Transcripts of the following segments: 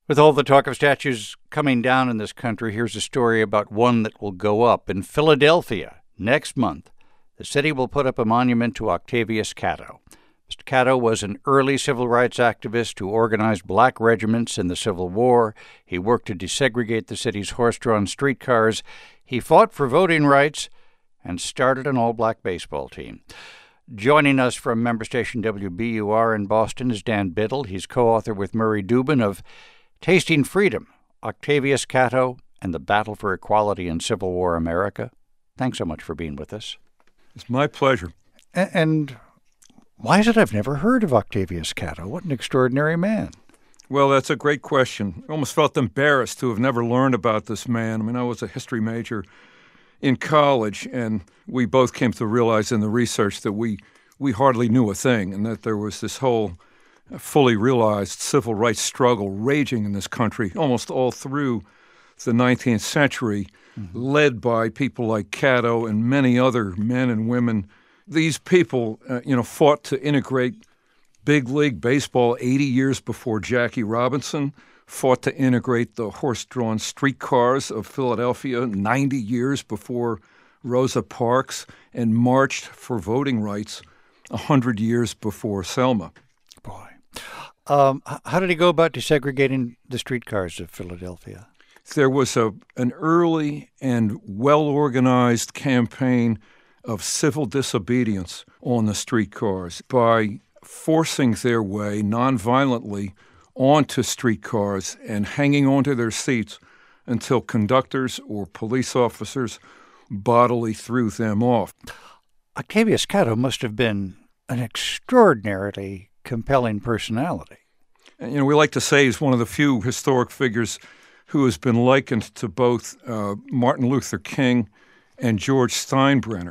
With all the talk of statues coming down in this country, here's a story about one that will go up. In Philadelphia, next month, the city will put up a monument to Octavius Catto. Mr. Catto was an early civil rights activist who organized black regiments in the Civil War. He worked to desegregate the city's horse-drawn streetcars. He fought for voting rights and started an all-black baseball team. Joining us from member station WBUR in Boston is Dan Biddle. He's co-author with Murray Dubin of Tasting Freedom, Octavius Catto, and the Battle for Equality in Civil War America. Thanks so much for being with us. It's my pleasure. And why is it I've never heard of Octavius Catto? What an extraordinary man. Well, that's a great question. I almost felt embarrassed to have never learned about this man. I mean, I was a history major in college, and we both came to realize in the research that we hardly knew a thing, and that there was this whole fully realized civil rights struggle raging in this country almost all through the 19th century, led by people like Catto and many other men and women. These people, fought to integrate big league baseball 80 years before Jackie Robinson, fought to integrate the horse-drawn streetcars of Philadelphia 90 years before Rosa Parks, and marched for voting rights 100 years before Selma. Boy. How did he go about desegregating the streetcars of Philadelphia? There was an early and well-organized campaign of civil disobedience on the streetcars by forcing their way nonviolently onto streetcars and hanging onto their seats until conductors or police officers bodily threw them off. Octavius Catto must have been an extraordinarily compelling personality. And, we like to say he's one of the few historic figures who has been likened to both Martin Luther King and George Steinbrenner.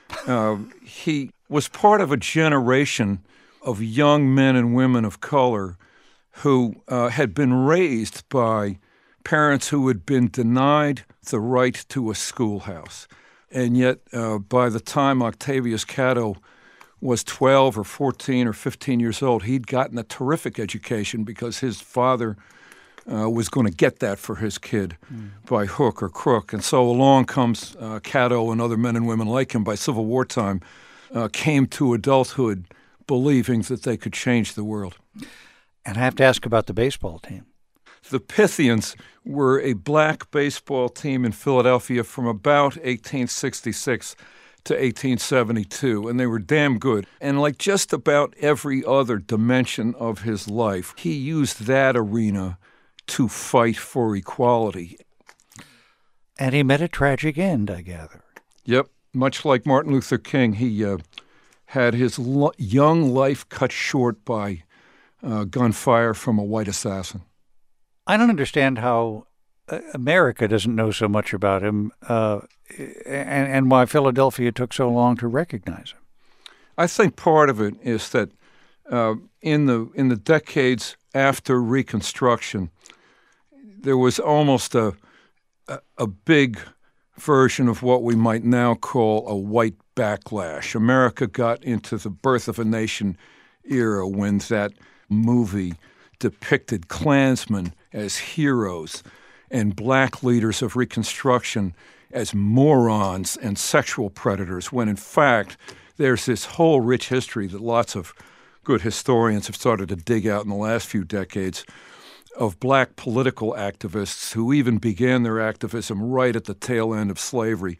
He was part of a generation of young men and women of color who had been raised by parents who had been denied the right to a schoolhouse. And yet, by the time Octavius Catto was 12 or 14 or 15 years old, he'd gotten a terrific education because his father was going to get that for his kid by hook or crook. And so along comes Catto and other men and women like him by Civil War time, came to adulthood believing that they could change the world. And I have to ask about the baseball team. The Pythians were a black baseball team in Philadelphia from about 1866 to 1872, and they were damn good. And like just about every other dimension of his life, he used that arena to fight for equality. And he met a tragic end, I gather. Yep. Much like Martin Luther King, he had his young life cut short by gunfire from a white assassin. I don't understand how America doesn't know so much about him and why Philadelphia took so long to recognize him. I think part of it is that in the decades after Reconstruction, there was almost a big version of what we might now call a white backlash. America got into the birth of a nation era when that movie depicted Klansmen as heroes and black leaders of Reconstruction as morons and sexual predators, when in fact there's this whole rich history that lots of good historians have started to dig out in the last few decades of black political activists who even began their activism right at the tail end of slavery.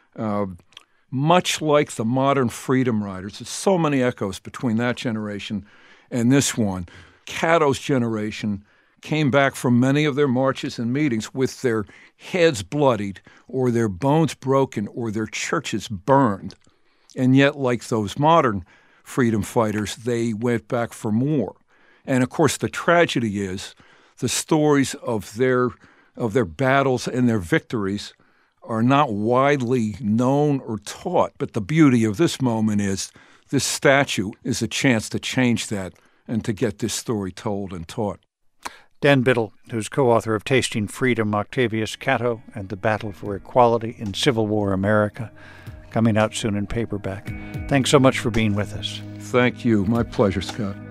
Much like the modern freedom riders, there's so many echoes between that generation and this one. Catto's generation came back from many of their marches and meetings with their heads bloodied or their bones broken or their churches burned. And yet, like those modern freedom fighters, they went back for more. And of course, the tragedy is the stories of their battles and their victories are not widely known or taught. But the beauty of this moment is this statue is a chance to change that and to get this story told and taught. Dan Biddle, who's co-author of Tasting Freedom, Octavius Catto, and the Battle for Equality in Civil War America, coming out soon in paperback. Thanks so much for being with us. Thank you. My pleasure, Scott.